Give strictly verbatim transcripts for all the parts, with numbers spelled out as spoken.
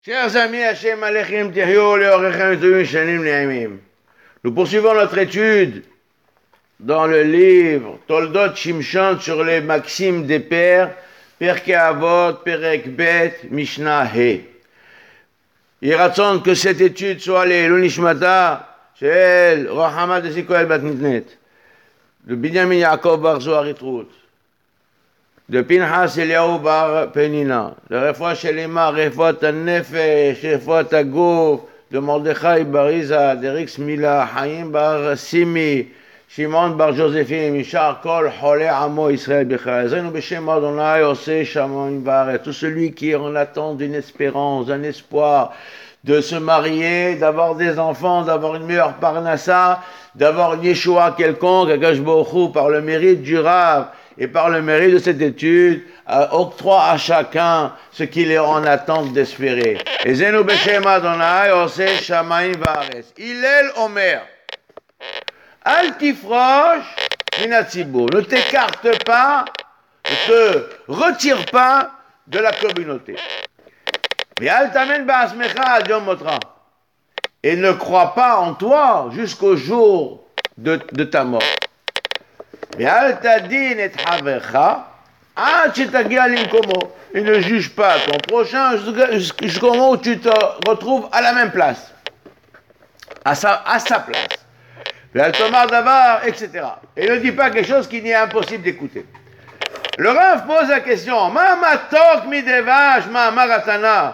Chers amis, Hashem Alechem Tiryo Leorechem Tovim Shanim Ne'amim. Nous poursuivons notre étude dans le livre Toldot Shimshon sur les maximes des pères, Perkei Avot, Perek Bet, Mishnah He. Il raconte que cette étude soit les Lunishmata, Shel, Rohama de Sikoel Batnitnet, de Binyamin Yaakov Bar Zohar Yitrut, de Pinchas Eliyahu Bar Penina, de Refoua Shelema, Refoua Nefesh, Refoua Aguf, de Mordechai Bar Iza, de Rix Mila, Chaim Bar Simi, Shimon Bar Josephine, Mishar Kol Chole Amo Israël Bechal. Zenu Beshem Adonai Ose Shamayim Vaaretz. Tout celui qui est en attente d'une espérance, d'un espoir, de se marier, d'avoir des enfants, d'avoir une meilleure parnassa, d'avoir une Yeshua quelconque, Akash Baruch Hu, par le mérite du Rav et par le mérite de cette étude, euh, octroie à chacun ce qu'il est en attente d'espérer. Et Zenu Beshem Adonai Ose Shamayim Vaaretz. Hillel Omer. Al tifrosh minatzibur. Ne t'écarte pas, ne te retire pas de la communauté. Mais al tamen ba'asmecha ad yom motra. Et ne crois pas en toi jusqu'au jour de, de ta mort. Mais al tadin et havercha ad shetagia limkomo. Et ne juge pas ton prochain jusqu'au moment où tu te retrouves à la même place, à sa, à sa place. Tomar Davar, et cetera. Et ne dis pas quelque chose qui n'est impossible d'écouter. Le Rav pose la question, Ma matok midevash ma maratana.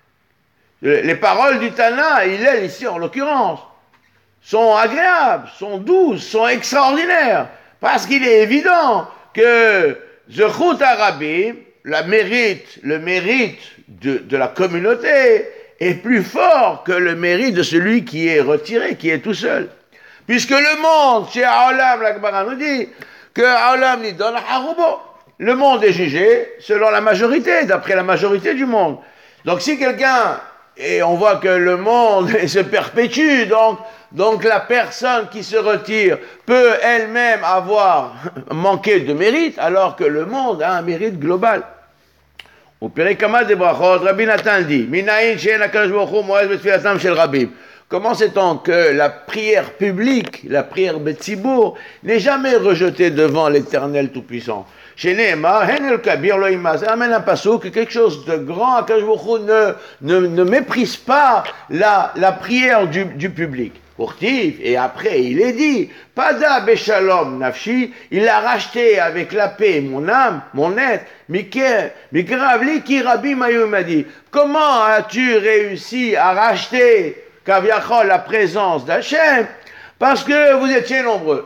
Les paroles du Tana, il est ici en l'occurrence, sont agréables, sont douces, sont extraordinaires, parce qu'il est évident que Zechut Arabim, la mérite, le mérite de, de la communauté est plus fort que le mérite de celui qui est retiré, qui est tout seul. Puisque le monde, chez Aolam, la Gemara nous dit que Aolam lui donne Harubo. Le monde est jugé selon la majorité, d'après la majorité du monde. Donc si quelqu'un, et on voit que le monde se perpétue, donc, donc la personne qui se retire peut elle-même avoir manqué de mérite, alors que le monde a un mérite global. Au Perikama de Brachot, Rabbi Nathan dit, Minaïn she'en HaKadosh Baruch Hu moed betfilatam shel rabim. Comment sait-on que la prière publique, la prière Betzibour, n'est jamais rejetée devant l'Éternel Tout-Puissant? Chez Nehemar, Henel Kabir Loïma, ça amène un passage que quelque chose de grand, Akadosh Baruch Hu ne, ne, ne méprise pas la, la prière du, du public. Pourtif, et après il est dit, Pada Beshalom Nafshi, il a racheté avec la paix mon âme, mon être, Mikravli ki Rabbi Mayou m'a dit, comment as-tu réussi à racheter Kaviachol, la présence d'Hachem, parce que vous étiez nombreux.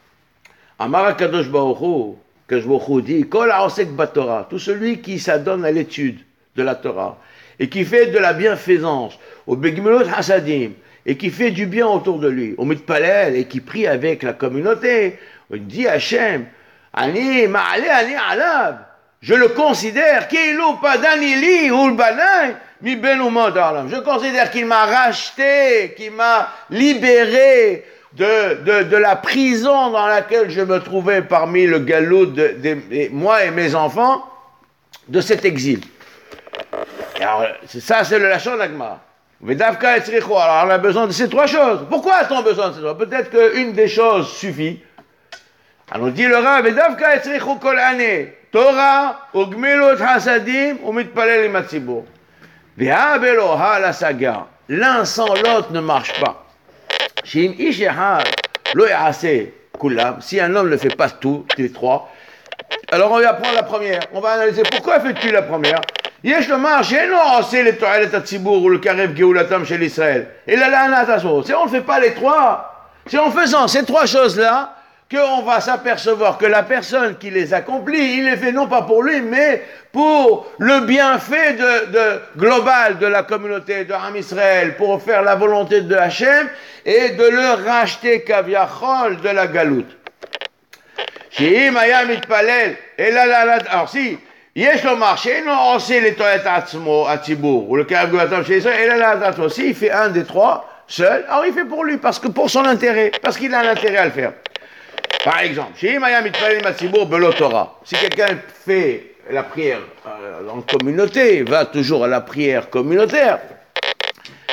Amara Kadosh Baruch Hu, Kadosh Baruch Hu dit, Kol ha'osek baTorah, tout celui qui s'adonne à l'étude de la Torah, et qui fait de la bienfaisance, au Begimulot Hasadim, et qui fait du bien autour de lui, au Mitpalel, et qui prie avec la communauté, il dit Hachem, Ani ma'ale ani alav, je le considère, Keilu padani li ulbanai, je considère qu'il m'a racheté, qu'il m'a libéré de, de, de la prison dans laquelle je me trouvais parmi le galout de, de, de moi et mes enfants, de cet exil. Alors, ça, c'est le lachon d'Agma. Alors, on a besoin de ces trois choses. Pourquoi a-t-on besoin de ces trois? Peut-être qu'une des choses suffit. Alors, dit le Rav, Vedavka etzrichu kol ane, Torah, ugmilut hasadim, umitpalel im hatzibur. L'un sans l'autre ne marche pas. Si un homme ne fait pas tout, les trois, alors on va prendre la première. On va analyser pourquoi fais-tu la première. Si on ne fait pas les trois, c'est en faisant ces trois choses-là qu'on va s'apercevoir que la personne qui les accomplit, il les fait non pas pour lui, mais pour le bienfait de, de, global de la communauté de Ham Israël, pour faire la volonté de Hachem et de le racheter Kaviachol de la galoute. Alors si, Yesh lomar she'eno oseh letohet atzmo atzibur ou le karev gulatam shel Israël, ela la'adat aussi, il fait un des trois seul, alors il fait pour lui, parce que pour son intérêt, parce qu'il a un intérêt à le faire. Par exemple, si quelqu'un fait la prière en communauté, va toujours à la prière communautaire,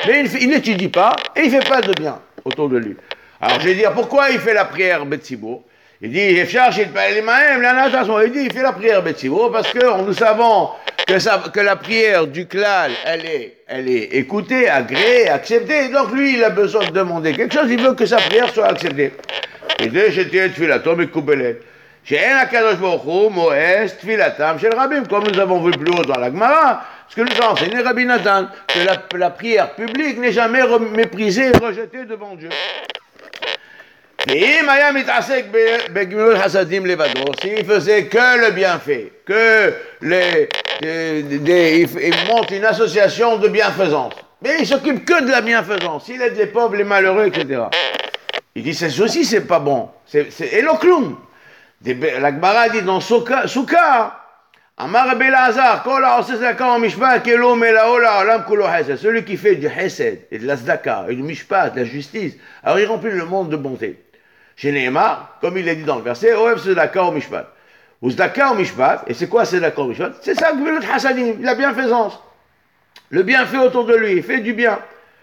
mais il n'étudie pas et il ne fait pas de bien autour de lui. Alors je vais dire, pourquoi il fait la prière Betsibour? Il dit, il dit, il fait la prière Betsibour parce que nous savons que, ça, que la prière du klal, elle est, elle est écoutée, agréée, acceptée. Donc lui, il a besoin de demander quelque chose, il veut que sa prière soit acceptée. Il dit, je t'ai tfilatom et coubelet. She'en HaKadosh Baruch Hu mo'ez tfilatam shel rabim, comme nous avons vu plus haut dans la Gemara, ce que nous a enseigné Rabbi Nathan, que la, la prière publique n'est jamais méprisée et rejetée devant Dieu. S'il faisait que le bienfait, que les, des, des, il monte une association de bienfaisance, mais il s'occupe que de la bienfaisance, il aide les pauvres, les malheureux, et cetera. Il dit, ça aussi, c'est pas bon, c'est Elokloum. La Gemara dit dans Souka, Amar Rabbi Elazar, Kol ha'oseh tzedaka ou mishpat kelo melao la'olam kulo chesed. Celui qui fait du chesed et de la tzedaka et du mishpat, de la justice, alors il remplit le monde de bonté. Chez Nehemar, comme il est dit dans le verset, Oev tzedaka ou mishpat. Ou tzedaka ou mishpat, et c'est quoi tzedaka ou mishpat? C'est ça, Gmilut Hasadim, la bienfaisance. Le bienfait autour de lui, il fait du bien.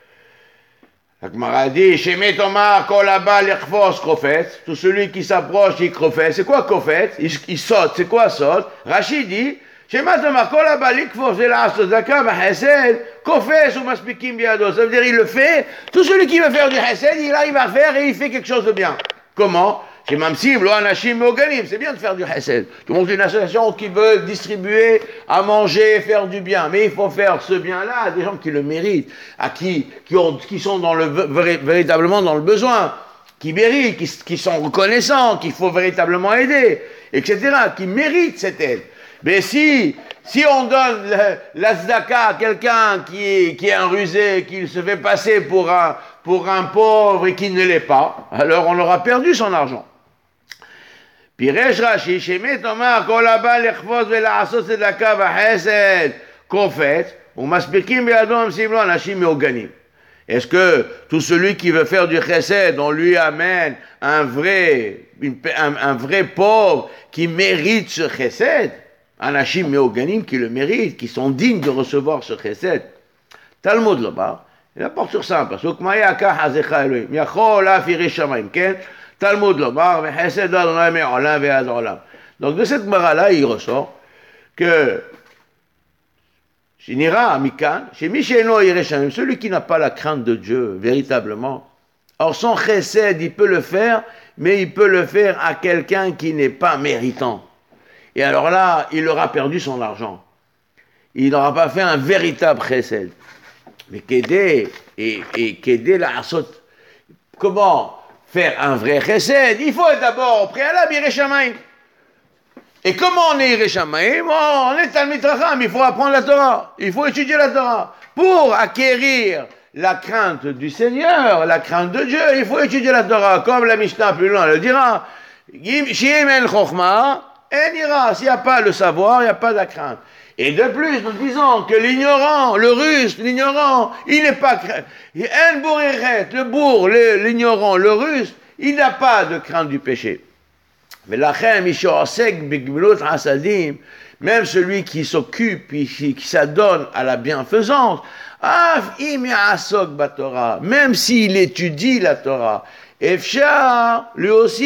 La Gemara dit, Shemet Omar Kol haba lichfos kofet. Tout celui qui s'approche, il kofet. C'est quoi kofet? Il, il saute. C'est quoi saute? Rachid dit, Shemet Omar Kol haba lichfos ve'la'as tzedaka v'chesed kofes ou maspikim biado. Ça veut dire, il le fait. Tout celui qui veut faire du chesed, il arrive à faire et il fait quelque chose de bien. Comment? C'est bien de faire du chesed. Tout le monde est une association qui veut distribuer à manger, faire du bien. Mais il faut faire ce bien-là à des gens qui le méritent, à qui, qui, ont, qui sont dans le, véritablement dans le besoin, qui méritent, qui, qui sont reconnaissants, qu'il faut véritablement aider, et cetera, qui méritent cette aide. Mais si, si on donne le, la tzedaka à quelqu'un qui, qui est un rusé, qui se fait passer pour un, pour un pauvre et qui ne l'est pas, alors on aura perdu son argent. פירש רש"י, שמת אומר כל הבא לכבוש ולעשות צדקה וחסד קופץ ומספיקים בידו המשיאים לו אנשים מעוגנים. Est-ce que tout celui qui veut faire du chesed, on lui amène un vrai, une, un, un vrai pauvre qui mérite ce chesed, anashim meoganim qui le méritent, qui sont dignes de recevoir ce chesed? Talmud là-bas, il apporte sur ça un pasuk, Maya ka hazecha Elohim, yachol af yirei shamayim, ken? Talmud Lomar, donc de cette mara-là, il ressort que Shinira Mikan, chez Misheno Yereshamim, celui qui n'a pas la crainte de Dieu, véritablement, or son chesed, il peut le faire, mais il peut le faire à quelqu'un qui n'est pas méritant. Et alors là, il aura perdu son argent. Il n'aura pas fait un véritable chesed. Mais Kédé, et, et Kédé la asot, comment faire un vrai chesed? Il faut d'abord, au préalable, Yirei Shamayim. Et comment on est Yirei Shamayim? Oh, on est Talmid Chacham, il faut apprendre la Torah, il faut étudier la Torah. Pour acquérir la crainte du Seigneur, la crainte de Dieu, il faut étudier la Torah, comme la Mishnah plus loin le dira. S'il n'y a pas le savoir, il n'y a pas la crainte. Et de plus, nous disons que l'ignorant, le russe, l'ignorant, il n'est pas craint. Le bourg, l'ignorant, le russe, il n'a pas de crainte du péché. Mais la même celui qui s'occupe, qui, qui s'adonne à la bienfaisance, même s'il étudie la Torah, lui aussi,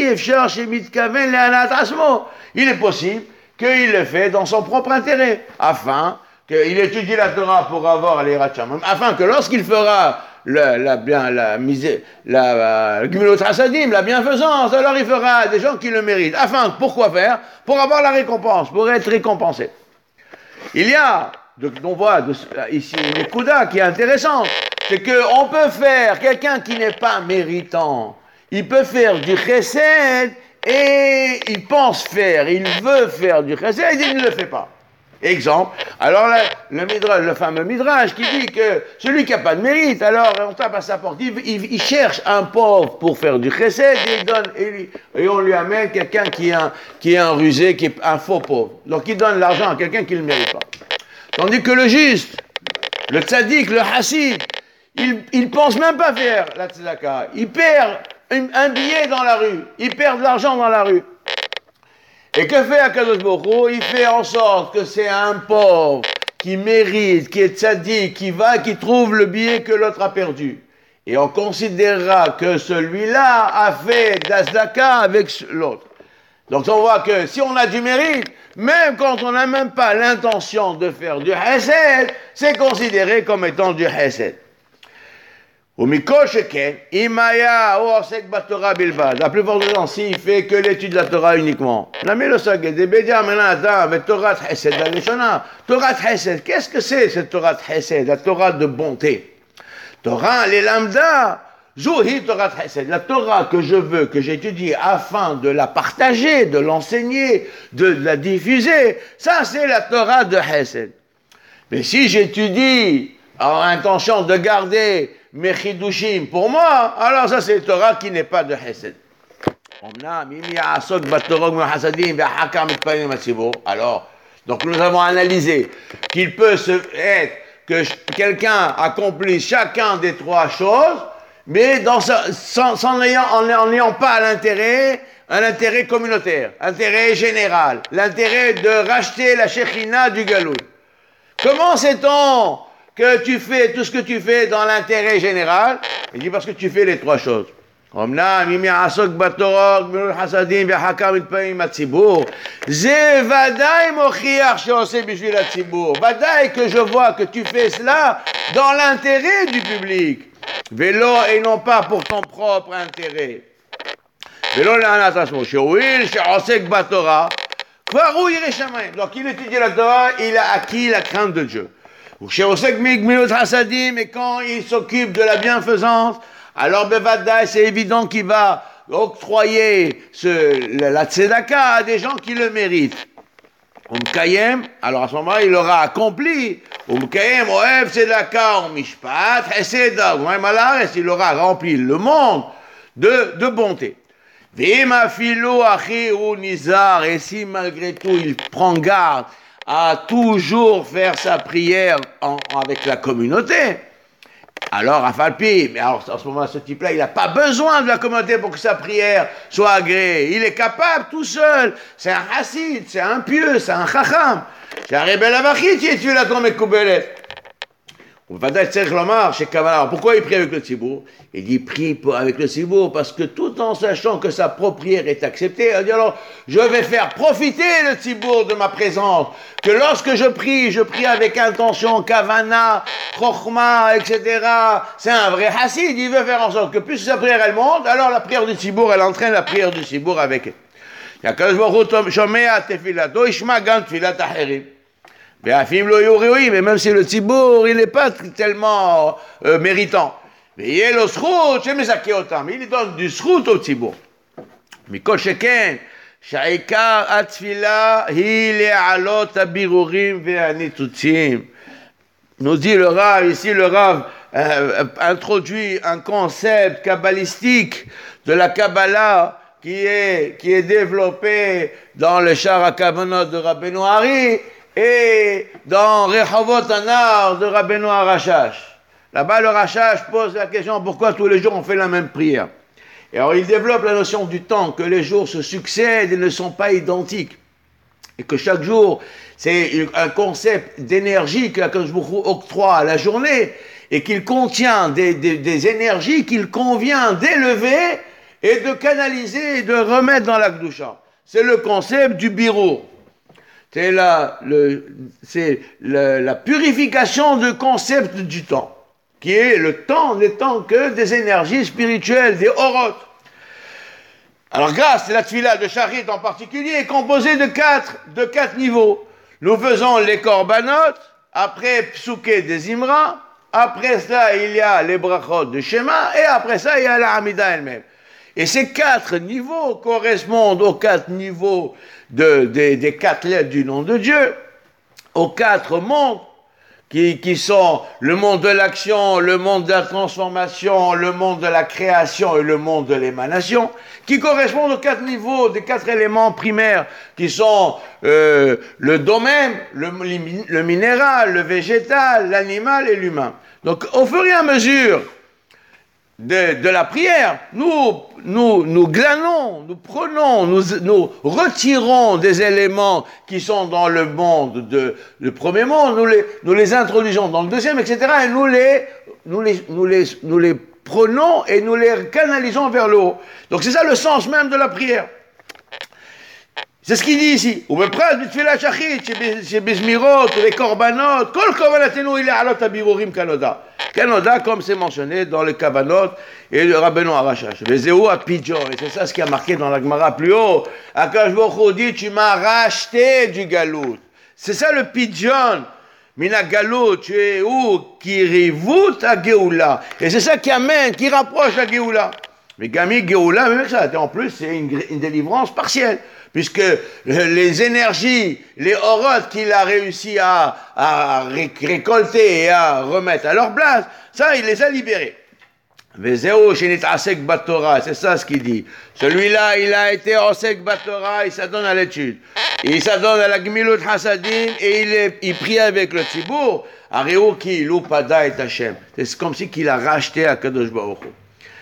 il est possible qu'il le fait dans son propre intérêt, afin qu'il étudie la Torah pour avoir les Ratchamim, afin que lorsqu'il fera le, la, bien, la, misé, la, la, la bienfaisance, alors il fera des gens qui le méritent. Afin, pourquoi faire? Pour avoir la récompense, pour être récompensé. Il y a, donc, on voit de, ici une écouda qui est intéressante, c'est qu'on peut faire, quelqu'un qui n'est pas méritant, il peut faire du chesed, et il pense faire, il veut faire du chesed, et il ne le fait pas. Exemple, alors là, le, midrash, le fameux midrash qui dit que celui qui n'a pas de mérite, alors on tape à sa porte, il, il, il cherche un pauvre pour faire du chesed, et, il donne, et, et on lui amène quelqu'un qui est, un, qui est un rusé, qui est un faux pauvre. Donc il donne l'argent à quelqu'un qui ne le mérite pas. Tandis que le juste, le tzaddik, le hassid, il ne pense même pas faire la tzedaka, il perd un billet dans la rue, il perd de l'argent dans la rue. Et que fait Akadosh Baruch Hu? Il fait en sorte que c'est un pauvre qui mérite, qui est tzaddik, qui va, qui trouve le billet que l'autre a perdu. Et on considérera que celui-là a fait d'Azdaka avec l'autre. Donc on voit que si on a du mérite, même quand on n'a même pas l'intention de faire du Hesed, c'est considéré comme étant du Hesed. La plupart du temps, s'il fait que l'étude de la Torah uniquement. Torah Hesed, qu'est-ce que c'est cette Torah Hesed, la Torah de bonté? Torah, les lambda, Zohi Torah Hesed, la Torah que je veux, que j'étudie afin de la partager, de l'enseigner, de, de la diffuser, ça c'est la Torah de Hesed. Mais si j'étudie en intention de garder mes chidushim pour moi, alors ça c'est la Torah qui n'est pas de Hesed. Alors, donc nous avons analysé qu'il peut se être que quelqu'un accomplisse chacun des trois choses, mais dans sa, sans, sans ayant, en n'ayant pas l'intérêt, un intérêt communautaire, intérêt général, l'intérêt de racheter la Shekhinah du Galout. Comment sait-on que tu fais tout ce que tu fais dans l'intérêt général? Il dit parce que tu fais les trois choses. Vadaï que je vois que tu fais cela dans l'intérêt du public. Vélo et non pas pour ton propre intérêt. Vélo l'anatasmo. Donc il étudie la Torah, il a acquis la crainte de Dieu. Et quand il s'occupe de la bienfaisance, alors Bevadaï, c'est évident qu'il va octroyer ce, la, la tzedaka à des gens qui le méritent. Umkayem, alors à ce moment-là, il aura accompli. Umkayem, oev tzedaka, umishpat, heseda, il aura rempli le monde de, de bonté. Vima filo achi ou nizar, et si malgré tout il prend garde à toujours faire sa prière en, avec la communauté, alors Afalpi, mais alors en ce moment ce type-là, il n'a pas besoin de la communauté pour que sa prière soit agréée. Il est capable tout seul. C'est un hassid, c'est un pieux, c'est un chacham. C'est un rebelle avachit qui est tué la tombe Koubelet. Alors pourquoi il prie avec le tzibour? Il dit prie avec le tzibour parce que tout en sachant que sa propre prière est acceptée, il dit alors je vais faire profiter le tzibour de ma présence, que lorsque je prie, je prie avec intention, kavana, chokhma, et cetera. C'est un vrai hassid, il veut faire en sorte que plus sa prière elle monte, alors la prière du tzibour elle entraîne la prière du tzibour avec elle. Mais même si le tzibour, il n'est pas tellement euh, méritant. Mais il est le srout, il donne du srout au tzibour. Mikol sheken, sha'ikar atfila, hi le'alot abirurim ve'anitutzim. Nous dit le Rav, ici le Rav euh, introduit un concept kabbalistique de la Kabbalah qui est, qui est développé dans le Shar HaKavanot de Rabbeinu Hari, et dans Rehovot Anar de Rabbeinu Arashash. Là-bas, le Rashash pose la question pourquoi tous les jours on fait la même prière. Et alors il développe la notion du temps, que les jours se succèdent et ne sont pas identiques. Et que chaque jour, c'est un concept d'énergie que HaKadosh Baruch Hu octroie à la journée et qu'il contient des, des, des énergies qu'il convient d'élever et de canaliser et de remettre dans la Kedusha. C'est le concept du birur. C'est la, le, c'est la, la purification du concept du temps, qui est le temps n'étant que des énergies spirituelles, des orotes. Alors grâce à la tfila de Sharit en particulier est composée de quatre, de quatre niveaux. Nous faisons les korbanot, après psuké des imra, après cela il y a les brachot de Shema, et après ça il y a la Hamida elle-même. Et ces quatre niveaux correspondent aux quatre niveaux de, de, des quatre lettres du nom de Dieu, aux quatre mondes qui, qui sont le monde de l'action, le monde de la transformation, le monde de la création et le monde de l'émanation, qui correspondent aux quatre niveaux des quatre éléments primaires qui sont euh, le domaine, le, le minéral, le végétal, l'animal et l'humain. Donc au fur et à mesure de, de la prière, nous, nous, nous glanons, nous prenons, nous, nous retirons des éléments qui sont dans le monde, de, le premier monde, nous les, nous les introduisons dans le deuxième, et cetera. Et nous les, nous les, nous les, nous les prenons et nous les canalisons vers le haut. Donc c'est ça le sens même de la prière. C'est ce qu'il dit ici. Chez Bismirot, les korbanot, kol korbanatenu il est alot abirurim kanoda. Kanoda, comme c'est mentionné dans le Kavanot et le Rabbeinu Arachash. Vezeu a pidjon, et c'est ça ce qui a marqué dans la Gemara plus haut. Akash Baruch Hu dit, tu m'as racheté du galout. C'est ça le pidjon. Mina galout, tu es où? Qui rivout à Géoula. Et c'est ça qui amène, qui rapproche la Géoula. Mais Gami Géoula, même ça, en plus, c'est une, une délivrance partielle. Puisque les énergies, les orotes qu'il a réussi à, à récolter et à remettre à leur place, ça, il les a libérés. C'est ça ce qu'il dit. Celui-là, il a été osek batora, il s'adonne à l'étude. Il s'adonne à la gmilut hasadim et il, est, il prie avec le tzibour. Areuki lupada et Hashem. C'est comme si qu'il a racheté à Kadosh Baruch Hu.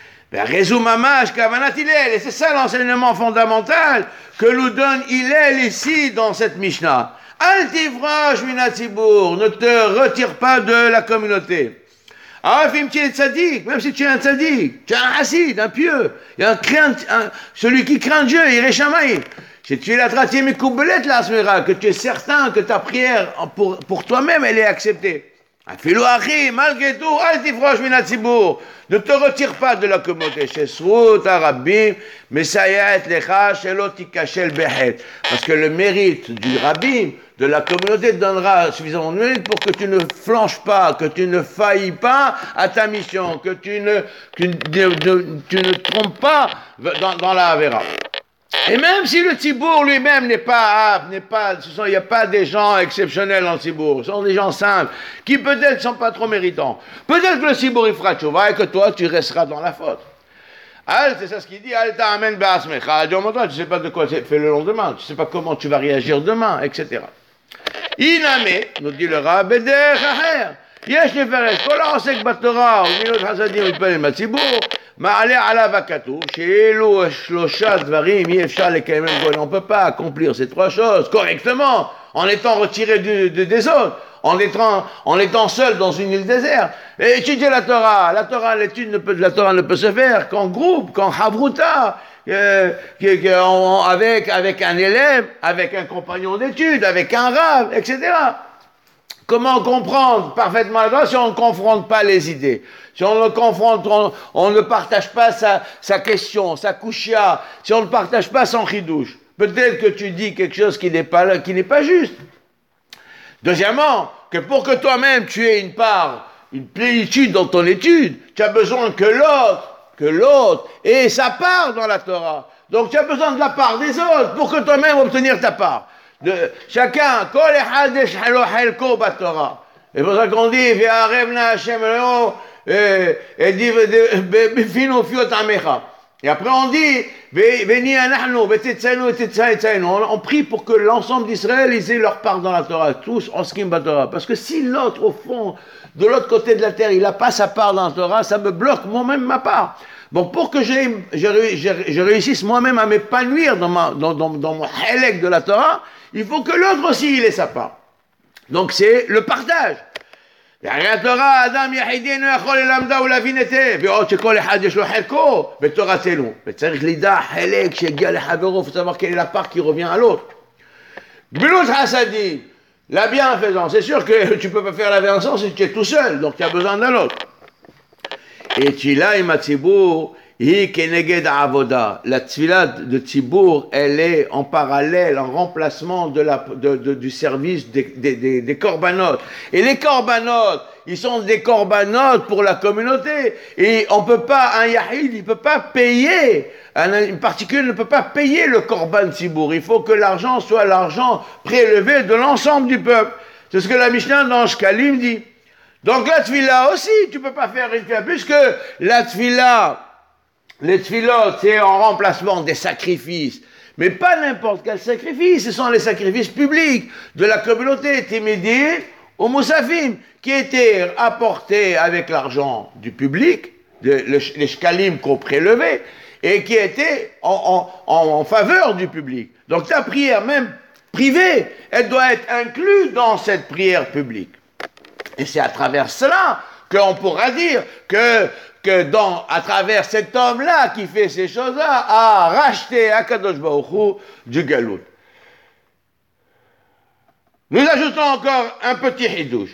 Et c'est ça l'enseignement fondamental que nous donne Hillel ici dans cette Mishnah. Altivrosh minatzibur, ne te retire pas de la communauté. Ah, même si tu es un tzaddik, tu es un hassid, un pieux, il y a un craint, un, celui qui craint Dieu, il est shamaï. Si tu es la tratième koubelette la smira, que tu es certain que ta prière pour, pour toi-même elle est acceptée. Malgré tout, ne te retire pas de la communauté. Parce que le mérite du rabbin, de la communauté, te donnera suffisamment de mérite pour que tu ne flanches pas, que tu ne faillis pas à ta mission, que tu ne, tu ne, tu ne trompes pas dans, dans la Avera. Et même si le Tzibour lui-même n'est pas apte, n'est pas, ce sont, il n'y a pas des gens exceptionnels dans le Tzibour, ce sont des gens simples, qui peut-être ne sont pas trop méritants. Peut-être que le Tzibour il fera tchouva et que toi tu resteras dans la faute. Al, c'est ça ce qu'il dit, Al ta'amen ba'asmecha, tu ne sais pas de quoi tu fais le lendemain, tu ne sais pas comment tu vas réagir demain, et cetera. Iname, nous dit le Rab, beder chaher, yesh neferes, kol ha'osek batorah, ou minot hasadim yitpalel matzibur, מעלה עליו הכתוב, שאלו שלושה דברים אי אפשר לקיים בהם, on ne peut pas accomplir ces trois choses correctement, en étant retiré du, du, des autres, en étant, en étant seul dans une île déserte. Et étudier la Torah, la Torah, l'étude de la Torah ne peut se faire qu'en groupe, qu'en havruta, euh, avec, avec un élève, avec un compagnon d'études, avec un rave, et cetera. Comment comprendre parfaitement la Torah si on ne confronte pas les idées? Si on ne confronte, on, on ne partage pas sa, sa question, sa kouchia, si on ne partage pas son chidouche, peut-être que tu dis quelque chose qui n'est pas, qui n'est pas juste. Deuxièmement, que pour que toi-même tu aies une part, une plénitude dans ton étude, tu as besoin que l'autre, que l'autre ait sa part dans la Torah. Donc tu as besoin de la part des autres pour que toi-même obtenir ta part. De, chacun, kol echad yeshalo helko batorah. Et pour ça qu'on dit, ve'arevna Hashem leo, et dit, befinu fiot amecha. Et après on dit, veni anachnu, vetetzenu, vetetzenu. On prie pour que l'ensemble d'Israël, ils aient leur part dans la Torah, tous en skim batorah. Parce que si l'autre, au fond, de l'autre côté de la terre, il n'a pas sa part dans la Torah, ça me bloque moi-même ma part. Bon, pour que je, je, je, je réussisse moi-même à m'épanouir dans, ma, dans, dans, dans mon halek de la Torah, il faut que l'autre aussi, il ait sa part. Donc, c'est le partage. התורה, אדם יחידי אינו יכול ללמדה ולהבין היטב, בעוד שכל אחד יש לו חלקו בתורתנו, וצריך לדע חלק שהגיע לחברו, faut savoir quelle est la part qui revient à l'autre. גמילות חסדים, la bienfaisance, c'est sûr que tu ne peux pas faire la bienfaisance si tu es tout seul, donc tu as besoin d'un autre. Et tfila im hatzibur, hi keneged avoda. La tfila de Tzibour, elle est en parallèle, en remplacement de la, de, de, du service des, des, des, des corbanotes. Et les corbanotes, ils sont des corbanotes pour la communauté. Et on peut pas, un yahid, il ne peut pas payer, un, une particulier ne peut pas payer le korban Tzibour. Il faut que l'argent soit l'argent prélevé de l'ensemble du peuple. C'est ce que la Mishnah dans Shkalim dit. Donc la tfila aussi, tu ne peux pas faire une tfila, puisque la tfila, les tfilotes, c'est en remplacement des sacrifices, mais pas n'importe quel sacrifice, ce sont les sacrifices publics de la communauté Timidi ou Moussafim, qui étaient apportés avec l'argent du public, de, le, les shkalim qu'on prélevait, et qui étaient en, en, en, en faveur du public. Donc ta prière, même privée, elle doit être inclue dans cette prière publique. Et c'est à travers cela qu'on pourra dire que, que dans, à travers cet homme-là qui fait ces choses-là, a racheté Akadosh Baruch Hu du Galout. Nous ajoutons encore un petit hidouche.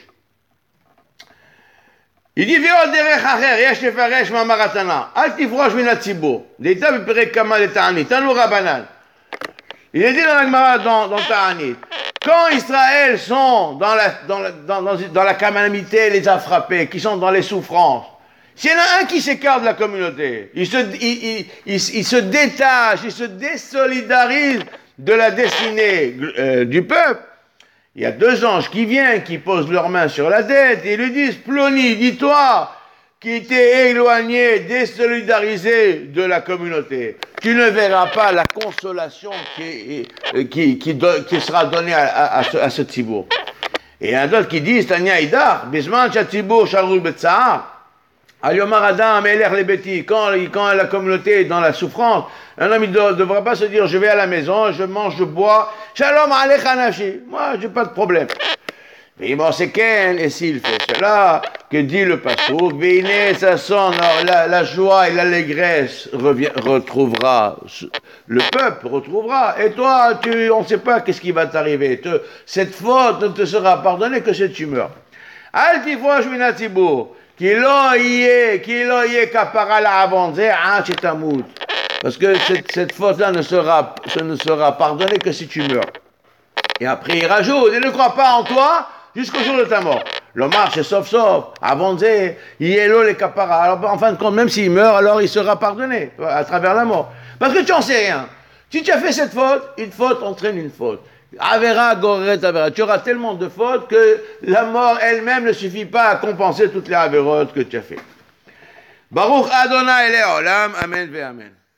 Il dit, V'yod derech acher, yesh lefaresh ma'amaratana, al tifrosh min hatzibur, deita b'perek kama de ta'anit, tanu rabanan. Il est dit dans la Gemara, dans, dans Ta'anit, quand Israël sont dans la, dans, la, dans, dans, dans la calamité, les a frappés, qui sont dans les souffrances, s'il y en a un qui s'écarte de la communauté, il se, il, il, il, il se détache, il se désolidarise de la destinée euh, du peuple, il y a deux anges qui viennent, qui posent leurs mains sur la tête et lui disent, Ploni, dis-toi, qui t'es éloigné, désolidarisé de la communauté, tu ne verras pas la consolation qui, qui, qui, do, qui sera donnée à, à, à ce, à ce tzibour. Et il y en a d'autres qui disent, Tanya Idar, Bisman Chatzibour Sharul Betsahar, Aliomar Adam, Eler Lebeti, quand, quand la communauté est dans la souffrance, un homme ne devra pas se dire, je vais à la maison, je mange, je bois, Shalom Alecha Nafshi, moi j'ai pas de problème. Et bon, c'est Ken, et s'il fait cela, que dit le passouk, Veine, ça sent, la, la joie et l'allégresse revient, retrouvera, le peuple retrouvera, et toi, tu, on ne sait pas qu'est-ce qui va t'arriver, te, cette faute ne te sera pardonnée que si tu meurs. Al tifrosh min hatzibur, ki lo yeh, ki lo yeh kapara la'avon, zeh an shetamut. Parce que cette, cette faute-là ne sera, ce ne sera pardonnée que si tu meurs. Et après, il rajoute, et ne crois pas en toi, jusqu'au jour de ta mort. Le marche est sauf sauf, avancé, il est là les capara. Alors en fin de compte, même s'il meurt, alors il sera pardonné à travers la mort. Parce que tu n'en sais rien. Si tu as fait cette faute, une faute entraîne une faute. Avera, gorret, avera. Tu auras tellement de fautes que la mort elle-même ne suffit pas à compenser toutes les avérotes que tu as fait. Baruch Adonai Leolam, Amen ve Amen.